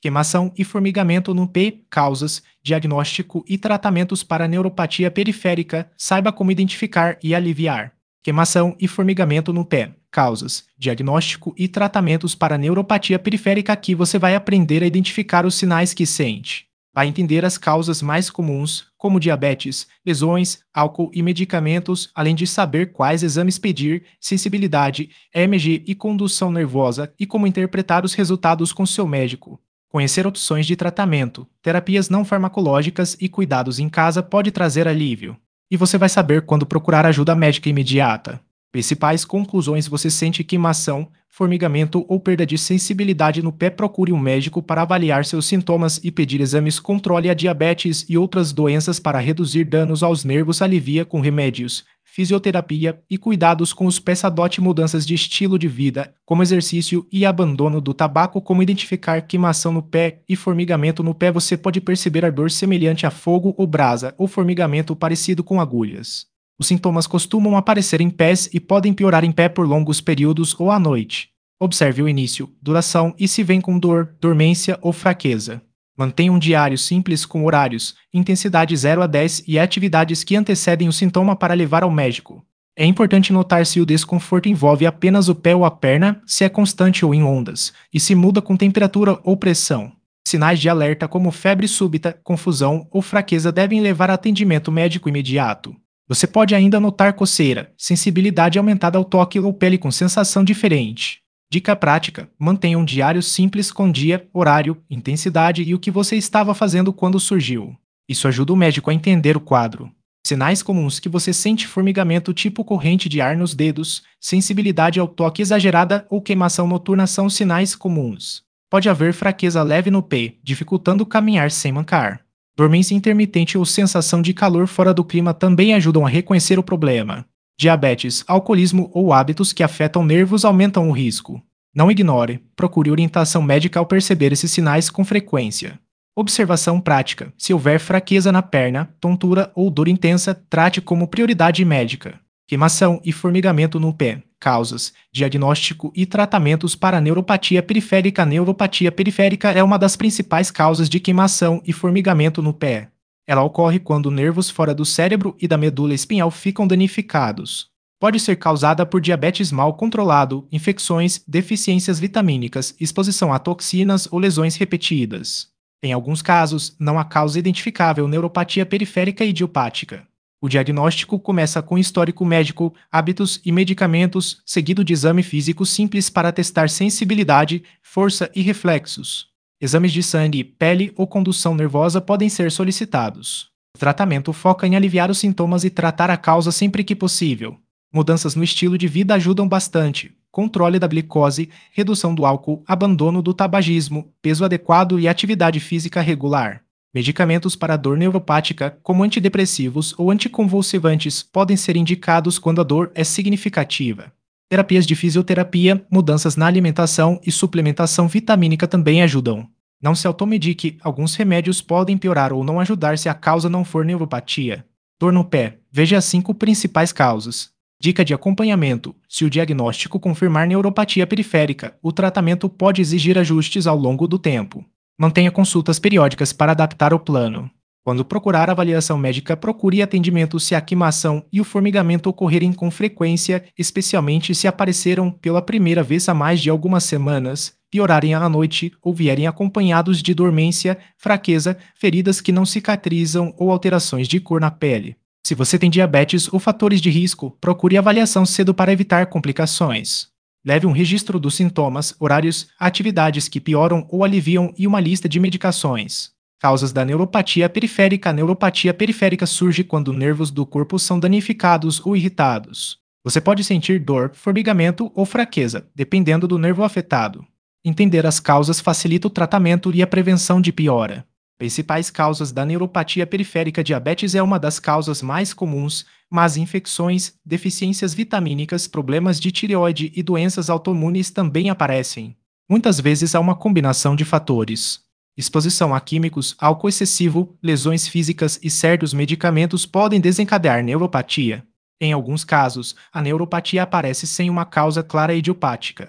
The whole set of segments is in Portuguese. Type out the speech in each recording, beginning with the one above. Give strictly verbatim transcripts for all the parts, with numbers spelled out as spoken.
Queimação e formigamento no pé, causas, diagnóstico e tratamentos para neuropatia periférica, saiba como identificar e aliviar. Queimação e formigamento no pé, causas, diagnóstico e tratamentos para neuropatia periférica. Aqui você vai aprender a identificar os sinais que sente. Vai entender as causas mais comuns, como diabetes, lesões, álcool e medicamentos, além de saber quais exames pedir, sensibilidade, E M G e condução nervosa e como interpretar os resultados com seu médico. Conhecer opções de tratamento, terapias não farmacológicas e cuidados em casa pode trazer alívio. E você vai saber quando procurar ajuda médica imediata. Principais conclusões: você sente queimação, formigamento ou perda de sensibilidade no pé, procure um médico para avaliar seus sintomas e pedir exames. Controle a diabetes e outras doenças para reduzir danos aos nervos, alivia com remédios, fisioterapia e cuidados com os pés. Adote mudanças de estilo de vida, como exercício e abandono do tabaco. Como identificar queimação no pé e formigamento no pé? Você pode perceber a dor semelhante a fogo ou brasa, ou formigamento parecido com agulhas. Os sintomas costumam aparecer em pés e podem piorar em pé por longos períodos ou à noite. Observe o início, duração e se vem com dor, dormência ou fraqueza. Mantenha um diário simples com horários, intensidade zero a dez e atividades que antecedem o sintoma para levar ao médico. É importante notar se o desconforto envolve apenas o pé ou a perna, se é constante ou em ondas, e se muda com temperatura ou pressão. Sinais de alerta como febre súbita, confusão ou fraqueza devem levar a atendimento médico imediato. Você pode ainda notar coceira, sensibilidade aumentada ao toque ou pele com sensação diferente. Dica prática: mantenha um diário simples com dia, horário, intensidade e o que você estava fazendo quando surgiu. Isso ajuda o médico a entender o quadro. Sinais comuns que você sente: formigamento tipo corrente de ar nos dedos, sensibilidade ao toque exagerada ou queimação noturna são sinais comuns. Pode haver fraqueza leve no pé, dificultando caminhar sem mancar. Dormência intermitente ou sensação de calor fora do clima também ajudam a reconhecer o problema. Diabetes, alcoolismo ou hábitos que afetam nervos aumentam o risco. Não ignore, procure orientação médica ao perceber esses sinais com frequência. Observação prática: se houver fraqueza na perna, tontura ou dor intensa, trate como prioridade médica. Queimação e formigamento no pé, causas, diagnóstico e tratamentos para neuropatia periférica. A neuropatia periférica é uma das principais causas de queimação e formigamento no pé. Ela ocorre quando nervos fora do cérebro e da medula espinhal ficam danificados. Pode ser causada por diabetes mal controlado, infecções, deficiências vitamínicas, exposição a toxinas ou lesões repetidas. Em alguns casos, não há causa identificável. Neuropatia periférica idiopática. O diagnóstico começa com histórico médico, hábitos e medicamentos, seguido de exame físico simples para testar sensibilidade, força e reflexos. Exames de sangue, pele ou condução nervosa podem ser solicitados. O tratamento foca em aliviar os sintomas e tratar a causa sempre que possível. Mudanças no estilo de vida ajudam bastante. Controle da glicose, redução do álcool, abandono do tabagismo, peso adequado e atividade física regular. Medicamentos para dor neuropática, como antidepressivos ou anticonvulsivantes, podem ser indicados quando a dor é significativa. Terapias de fisioterapia, mudanças na alimentação e suplementação vitamínica também ajudam. Não se automedique, alguns remédios podem piorar ou não ajudar se a causa não for neuropatia. Dor no pé, veja as cinco principais causas. Dica de acompanhamento: se o diagnóstico confirmar neuropatia periférica, o tratamento pode exigir ajustes ao longo do tempo. Mantenha consultas periódicas para adaptar o plano. Quando procurar avaliação médica, procure atendimento se a queimação e o formigamento ocorrerem com frequência, especialmente se apareceram pela primeira vez há mais de algumas semanas, piorarem à noite ou vierem acompanhados de dormência, fraqueza, feridas que não cicatrizam ou alterações de cor na pele. Se você tem diabetes ou fatores de risco, procure avaliação cedo para evitar complicações. Leve um registro dos sintomas, horários, atividades que pioram ou aliviam e uma lista de medicações. Causas da neuropatia periférica. A neuropatia periférica surge quando nervos do corpo são danificados ou irritados. Você pode sentir dor, formigamento ou fraqueza, dependendo do nervo afetado. Entender as causas facilita o tratamento e a prevenção de piora. Principais causas da neuropatia periférica: diabetes é uma das causas mais comuns, mas infecções, deficiências vitamínicas, problemas de tireoide e doenças autoimunes também aparecem. Muitas vezes há uma combinação de fatores. Exposição a químicos, álcool excessivo, lesões físicas e certos medicamentos podem desencadear neuropatia. Em alguns casos, a neuropatia aparece sem uma causa clara idiopática.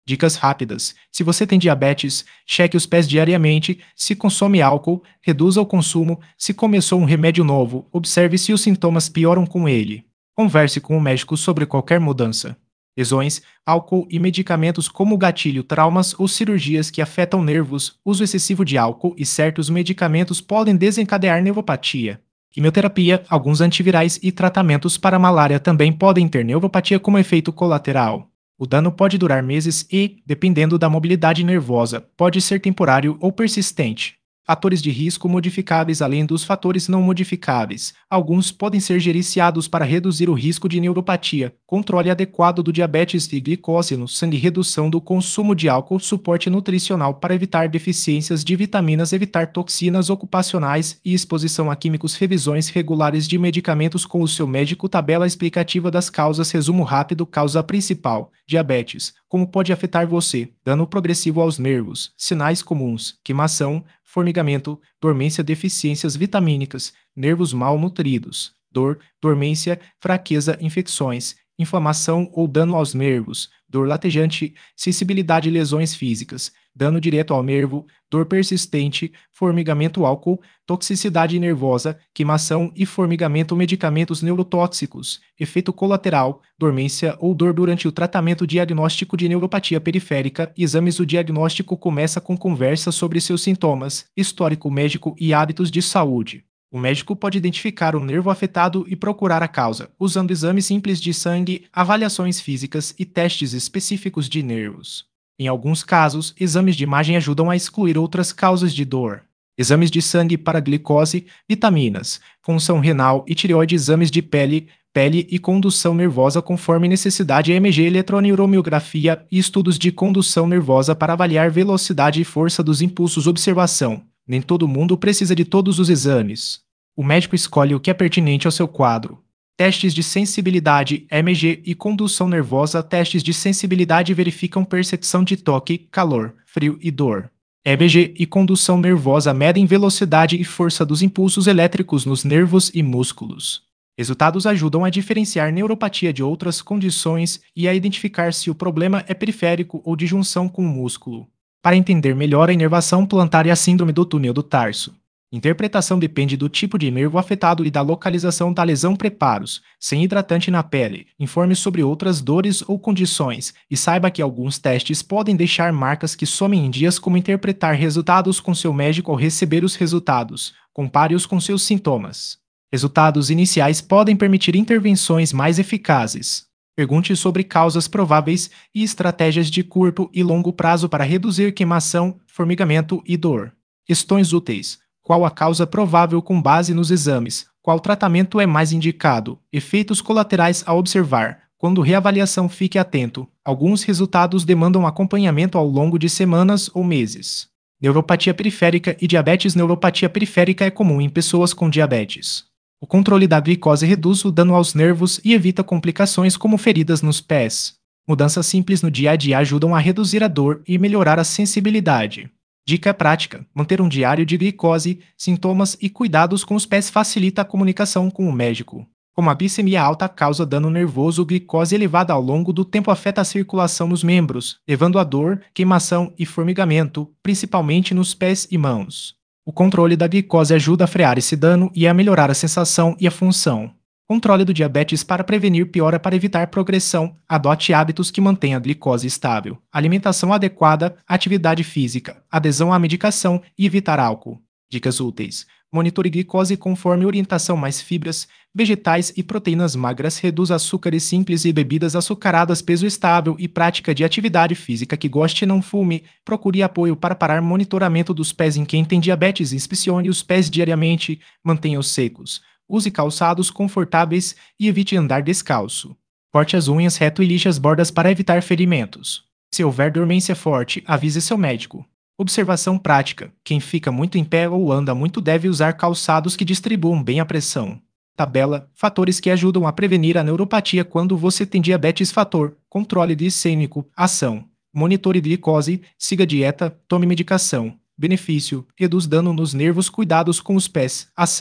Dicas rápidas. Se você tem diabetes, cheque os pés diariamente. Se consome álcool, reduza o consumo. Se começou um remédio novo, observe se os sintomas pioram com ele. Converse com o médico sobre qualquer mudança. Lesões, álcool e medicamentos como gatilho, traumas ou cirurgias que afetam nervos, uso excessivo de álcool e certos medicamentos podem desencadear neuropatia. Quimioterapia, alguns antivirais e tratamentos para malária também podem ter neuropatia como efeito colateral. O dano pode durar meses e, dependendo da mobilidade nervosa, pode ser temporário ou persistente. Fatores de risco modificáveis além dos fatores não modificáveis. Alguns podem ser gerenciados para reduzir o risco de neuropatia, controle adequado do diabetes e glicose no sangue, redução do consumo de álcool, suporte nutricional para evitar deficiências de vitaminas, evitar toxinas ocupacionais e exposição a químicos, revisões regulares de medicamentos com o seu médico, tabela explicativa das causas, resumo rápido, causa principal, diabetes. Como pode afetar você? Dano progressivo aos nervos, sinais comuns, queimação, formigamento, dormência, deficiências vitamínicas, nervos mal nutridos, dor, dormência, fraqueza, infecções, inflamação ou dano aos nervos, dor latejante, sensibilidade, lesões físicas, dano direto ao nervo, dor persistente, formigamento, álcool, toxicidade nervosa, queimação e formigamento, medicamentos neurotóxicos, efeito colateral, dormência ou dor durante o tratamento, diagnóstico de neuropatia periférica, exames. O diagnóstico começa com conversa sobre seus sintomas, histórico médico e hábitos de saúde. O médico pode identificar o nervo afetado e procurar a causa, usando exames simples de sangue, avaliações físicas e testes específicos de nervos. Em alguns casos, exames de imagem ajudam a excluir outras causas de dor. Exames de sangue para glicose, vitaminas, função renal e tireoide, exames de pele, pele e condução nervosa conforme necessidade, E M G, eletroneuromografia e estudos de condução nervosa para avaliar velocidade e força dos impulsos. Observação: nem todo mundo precisa de todos os exames. O médico escolhe o que é pertinente ao seu quadro. Testes de sensibilidade, E M G e condução nervosa. Testes de sensibilidade verificam percepção de toque, calor, frio e dor. E M G e condução nervosa medem velocidade e força dos impulsos elétricos nos nervos e músculos. Resultados ajudam a diferenciar neuropatia de outras condições e a identificar se o problema é periférico ou de junção com o músculo. Para entender melhor a inervação plantar e a síndrome do túnel do tarso. Interpretação depende do tipo de nervo afetado e da localização da lesão. Preparos, sem hidratante na pele. Informe sobre outras dores ou condições e saiba que alguns testes podem deixar marcas que somem em dias. Como interpretar resultados com seu médico ao receber os resultados. Compare-os com seus sintomas. Resultados iniciais podem permitir intervenções mais eficazes. Pergunte sobre causas prováveis e estratégias de curto e longo prazo para reduzir queimação, formigamento e dor. Questões úteis. Qual a causa provável com base nos exames? Qual tratamento é mais indicado? Efeitos colaterais a observar. Quando reavaliação, fique atento. Alguns resultados demandam acompanhamento ao longo de semanas ou meses. Neuropatia periférica e diabetes. Neuropatia periférica é comum em pessoas com diabetes. O controle da glicose reduz o dano aos nervos e evita complicações como feridas nos pés. Mudanças simples no dia a dia ajudam a reduzir a dor e melhorar a sensibilidade. Dica prática: manter um diário de glicose, sintomas e cuidados com os pés facilita a comunicação com o médico. Como a glicemia alta causa dano nervoso, glicose elevada ao longo do tempo afeta a circulação nos membros, levando a dor, queimação e formigamento, principalmente nos pés e mãos. O controle da glicose ajuda a frear esse dano e a melhorar a sensação e a função. Controle do diabetes para prevenir piora. Para evitar progressão, adote hábitos que mantenham a glicose estável. Alimentação adequada, atividade física, adesão à medicação e evitar álcool. Dicas úteis. Monitore glicose conforme orientação. Mais fibras, vegetais e proteínas magras. Reduz açúcares simples e bebidas açucaradas. Peso estável e prática de atividade física. Que goste e não fume. Procure apoio para parar. Monitoramento dos pés em quem tem diabetes. Inspecione os pés diariamente. Mantenha-os secos. Use calçados confortáveis e evite andar descalço. Corte as unhas reto e lixe as bordas para evitar ferimentos. Se houver dormência forte, avise seu médico. Observação prática: quem fica muito em pé ou anda muito deve usar calçados que distribuam bem a pressão. Tabela: fatores que ajudam a prevenir a neuropatia quando você tem diabetes. Fator: controle glicêmico. Ação: monitore glicose, siga dieta, tome medicação. Benefício: reduz dano nos nervos. Cuidados com os pés. Ação: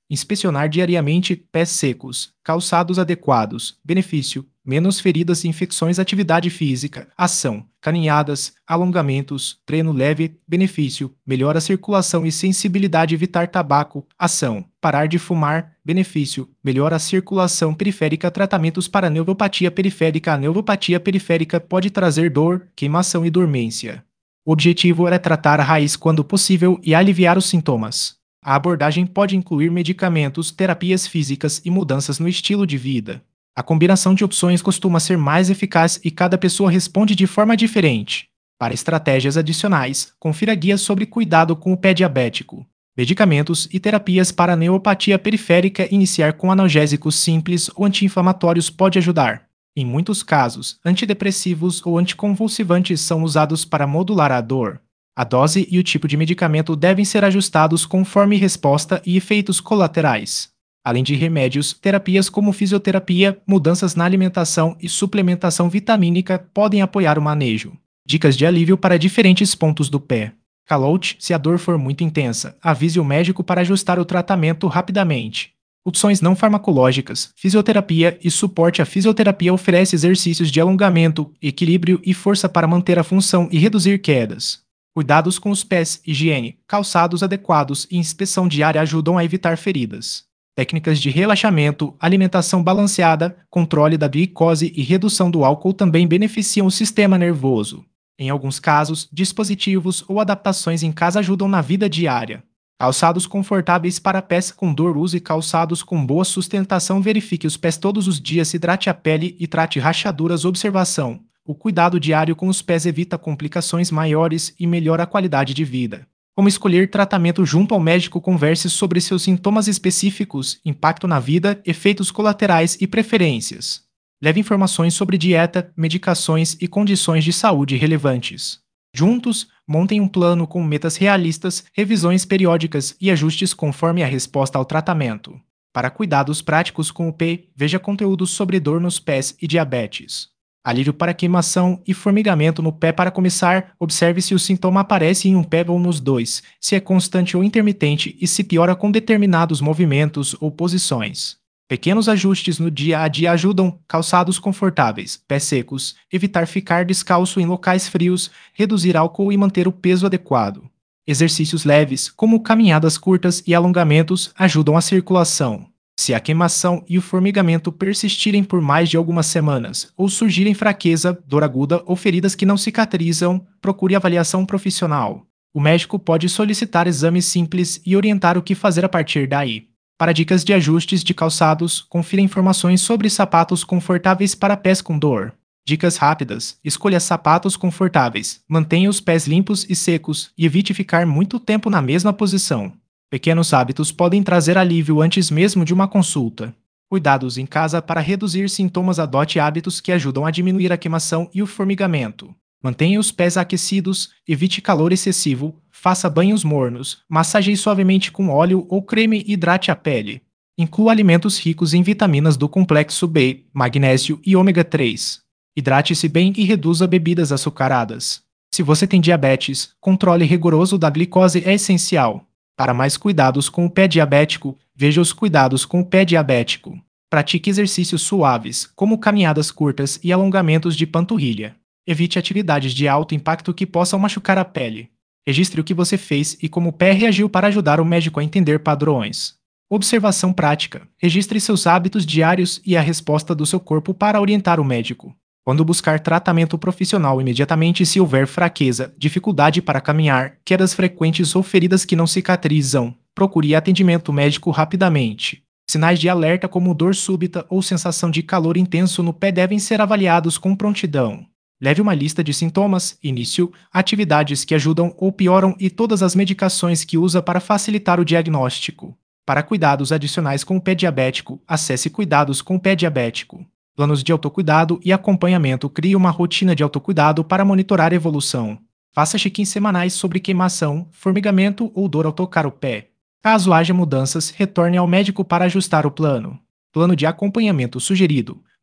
Inspecionar diariamente pés secos, calçados adequados. Benefício: menos feridas e infecções. Atividade física. Ação: caminhadas, alongamentos, treino leve. Benefício: melhora a circulação e sensibilidade. Evitar tabaco. Ação: parar de fumar. Benefício: melhora a circulação periférica. Tratamentos para neuropatia periférica. A neuropatia periférica pode trazer dor, queimação e dormência. O objetivo era tratar a raiz quando possível e aliviar os sintomas. A abordagem pode incluir medicamentos, terapias físicas e mudanças no estilo de vida. A combinação de opções costuma ser mais eficaz e cada pessoa responde de forma diferente. Para estratégias adicionais, confira guias sobre cuidado com o pé diabético. Medicamentos e terapias para a neuropatia periférica. Iniciar com analgésicos simples ou anti-inflamatórios pode ajudar. Em muitos casos, antidepressivos ou anticonvulsivantes são usados para modular a dor. A dose e o tipo de medicamento devem ser ajustados conforme resposta e efeitos colaterais. Além de remédios, terapias como fisioterapia, mudanças na alimentação e suplementação vitamínica podem apoiar o manejo. Dicas de alívio para diferentes pontos do pé. Calote: se a dor for muito intensa, avise o médico para ajustar o tratamento rapidamente. Opções não farmacológicas. Fisioterapia e suporte. A fisioterapia oferece exercícios de alongamento, equilíbrio e força para manter a função e reduzir quedas. Cuidados com os pés, higiene, calçados adequados e inspeção diária ajudam a evitar feridas. Técnicas de relaxamento, alimentação balanceada, controle da glicose e redução do álcool também beneficiam o sistema nervoso. Em alguns casos, dispositivos ou adaptações em casa ajudam na vida diária. Calçados confortáveis para pés com dor. Use calçados com boa sustentação. Verifique os pés todos os dias. Hidrate a pele e trate rachaduras. Observação: o cuidado diário com os pés evita complicações maiores e melhora a qualidade de vida. Como escolher tratamento junto ao médico? Converse sobre seus sintomas específicos, impacto na vida, efeitos colaterais e preferências. Leve informações sobre dieta, medicações e condições de saúde relevantes. Juntos, montem um plano com metas realistas, revisões periódicas e ajustes conforme a resposta ao tratamento. Para cuidados práticos com o pé, veja conteúdos sobre dor nos pés e diabetes. Alívio para queimação e formigamento no pé. Para começar, observe se o sintoma aparece em um pé ou nos dois, se é constante ou intermitente e se piora com determinados movimentos ou posições. Pequenos ajustes no dia a dia ajudam. Calçados confortáveis, pés secos, evitar ficar descalço em locais frios, reduzir álcool e manter o peso adequado. Exercícios leves, como caminhadas curtas e alongamentos, ajudam a circulação. Se a queimação e o formigamento persistirem por mais de algumas semanas, ou surgirem fraqueza, dor aguda ou feridas que não cicatrizam, procure avaliação profissional. O médico pode solicitar exames simples e orientar o que fazer a partir daí. Para dicas de ajustes de calçados, confira informações sobre sapatos confortáveis para pés com dor. Dicas rápidas: escolha sapatos confortáveis, mantenha os pés limpos e secos e evite ficar muito tempo na mesma posição. Pequenos hábitos podem trazer alívio antes mesmo de uma consulta. Cuidados em casa para reduzir sintomas. Adote hábitos que ajudam a diminuir a queimação e o formigamento. Mantenha os pés aquecidos, evite calor excessivo, faça banhos mornos, massageie suavemente com óleo ou creme e hidrate a pele. Inclua alimentos ricos em vitaminas do complexo B, magnésio e ômega três. Hidrate-se bem e reduza bebidas açucaradas. Se você tem diabetes, controle rigoroso da glicose é essencial. Para mais cuidados com o pé diabético, veja os cuidados com o pé diabético. Pratique exercícios suaves, como caminhadas curtas e alongamentos de panturrilha. Evite atividades de alto impacto que possam machucar a pele. Registre o que você fez e como o pé reagiu para ajudar o médico a entender padrões. Observação prática: registre seus hábitos diários e a resposta do seu corpo para orientar o médico. Quando buscar tratamento profissional imediatamente se houver fraqueza, dificuldade para caminhar, quedas frequentes ou feridas que não cicatrizam, procure atendimento médico rapidamente. Sinais de alerta como dor súbita ou sensação de calor intenso no pé devem ser avaliados com prontidão. Leve uma lista de sintomas, início, atividades que ajudam ou pioram e todas as medicações que usa para facilitar o diagnóstico. Para cuidados adicionais com o pé diabético, acesse Cuidados com o pé diabético. Planos de autocuidado e acompanhamento. Crie uma rotina de autocuidado para monitorar a evolução. Faça check-ins semanais sobre queimação, formigamento ou dor ao tocar o pé. Caso haja mudanças, retorne ao médico para ajustar o plano. Plano de acompanhamento sugerido.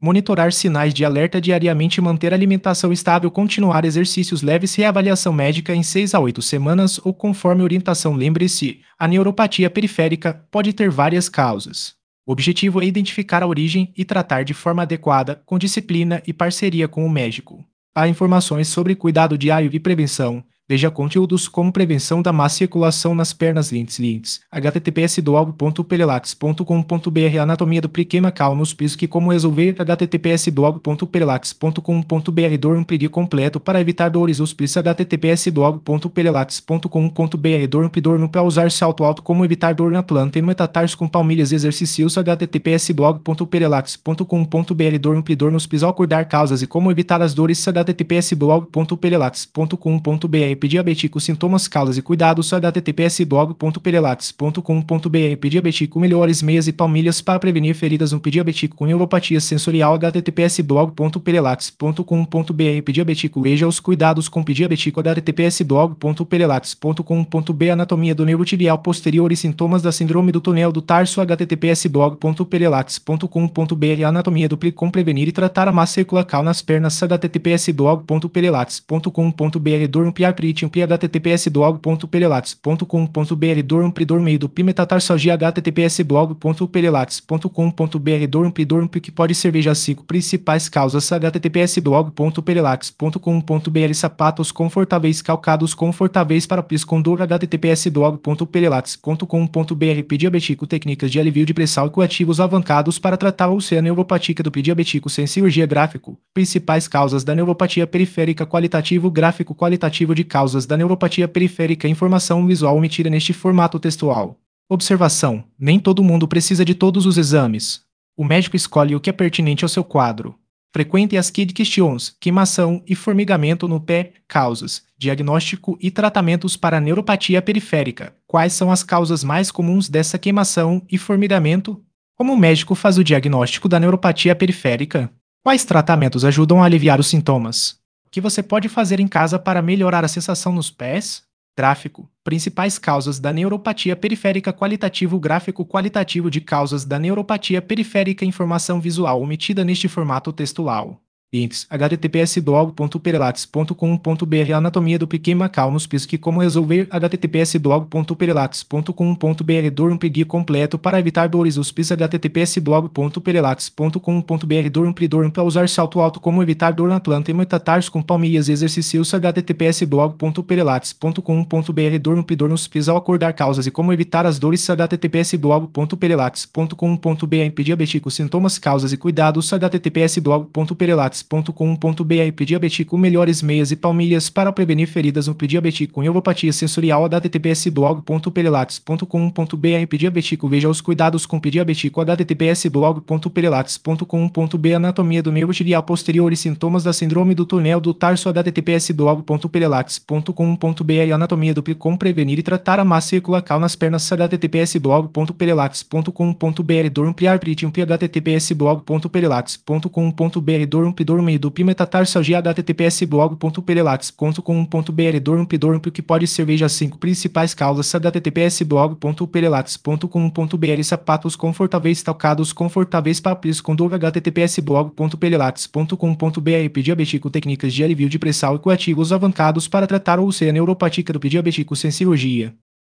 monitorar sinais de alerta diariamente, manter alimentação estável, continuar exercícios leves e avaliação médica em seis a oito semanas ou conforme orientação. Lembre-se, a neuropatia periférica pode ter várias causas. O objetivo é identificar a origem e tratar de forma adequada, com disciplina e parceria com o médico. Há informações sobre cuidado diário e prevenção. Veja conteúdos como prevenção da má circulação nas pernas, links, links, https doalgo ponto perelax ponto com ponto br, anatomia do pliquemacal nos pisos que como resolver, https doalgo ponto perelax ponto com ponto br, dor um pedir completo para evitar dores, os pisos, https doalgo ponto perelax ponto com ponto br, dor um pedor no pé, usar salto alto, como evitar dor na planta e metatarso com palmilhas, exercícios, https doalgo ponto perelax ponto com ponto br, dor um pedor nos pisos, acordar causas e como evitar as dores, https doalgo ponto perelax ponto com ponto br, diabético, sintomas, causas e cuidados, https blog ponto perelax ponto com ponto br, diabético, melhores meias e palmilhas para prevenir feridas no diabético com neuropatia sensorial, https blog ponto perelax ponto com ponto br, diabético, veja os cuidados com diabético, https blog ponto perelax ponto com ponto br, anatomia do nervo tibial posterior e sintomas da síndrome do túnel do tarso, https blog ponto perelax ponto com ponto br, anatomia do plico, com prevenir e tratar a má circulação nas pernas, https blog ponto perelax ponto com ponto br, dor no piar pritium pi, https doalgo ponto perelax ponto com ponto br, dor um pridor meio do pi, metatarsalgia, https blog ponto perelax ponto com ponto br, dor um pridor um pi, que pode ser, veja as cinco principais causas, https blog ponto perelax ponto com ponto br, sapatos confortáveis, calcados confortáveis para pis com dor, https blog ponto perelax ponto com ponto br, diabético, técnicas de alívio de pressão e coativos avançados para tratar ou ser a neuropatia do diabético sem cirurgia, gráfico, principais causas da neuropatia periférica, qualitativo, gráfico qualitativo de causas da neuropatia periférica, informação visual omitida neste formato textual. Observação: nem todo mundo precisa de todos os exames. O médico escolhe o que é pertinente ao seu quadro. Frequente as key questions: queimação e formigamento no pé, causas, diagnóstico e tratamentos para neuropatia periférica. Quais são as causas mais comuns dessa queimação e formigamento? Como o médico faz o diagnóstico da neuropatia periférica? Quais tratamentos ajudam a aliviar os sintomas? O que você pode fazer em casa para melhorar a sensação nos pés? Gráfico: principais causas da neuropatia periférica, qualitativo, gráfico qualitativo de causas da neuropatia periférica, informação visual omitida neste formato textual. Links: https blog ponto perelax ponto com ponto br, anatomia do pliquemacal nos pisos que como resolver, https blog ponto perelax ponto com ponto br, dor um pedir completo para evitar dores, os pisos, https blog ponto perelax ponto com ponto br, dor um pridor para usar salto alto, como evitar dor na planta e metatarso com palmilhas, exercícios, https blog ponto perelax ponto com ponto br, dor um pridor nos pisos ao acordar causas e como evitar as dores, https blog ponto perelax ponto com ponto br, diabético, sintomas, causas e cuidados, https blog ponto perelax ponto com ponto br, diabético, melhores meias e palmilhas para prevenir feridas no diabético com neuropatia sensorial, https blog ponto perelax ponto com ponto br, diabético, veja os cuidados com diabético, https blog ponto perelax ponto com ponto br, anatomia do nervo tibial posterior e sintomas da síndrome do túnel do tarso, https blog ponto perelax ponto com ponto br, anatomia do plico, com prevenir e tratar a má circulação nas pernas, https blog ponto perelax ponto com ponto br, dor um piar pritium pi, https blog ponto perelax ponto com ponto br, dor um pidor meio do pi, metatarsalgia, https blog ponto perelax ponto com ponto br, dor um pidor um pi, que pode ser, veja as cinco principais causas, https blog ponto perelax ponto com ponto br, sapatos confortáveis, calcados confortáveis para pis com dor, https blog ponto perelax ponto com ponto br, diabético, técnicas de alívio de pressão e coativos avançados para tratar ou ser a neuropatia do diabético sem cirurgia.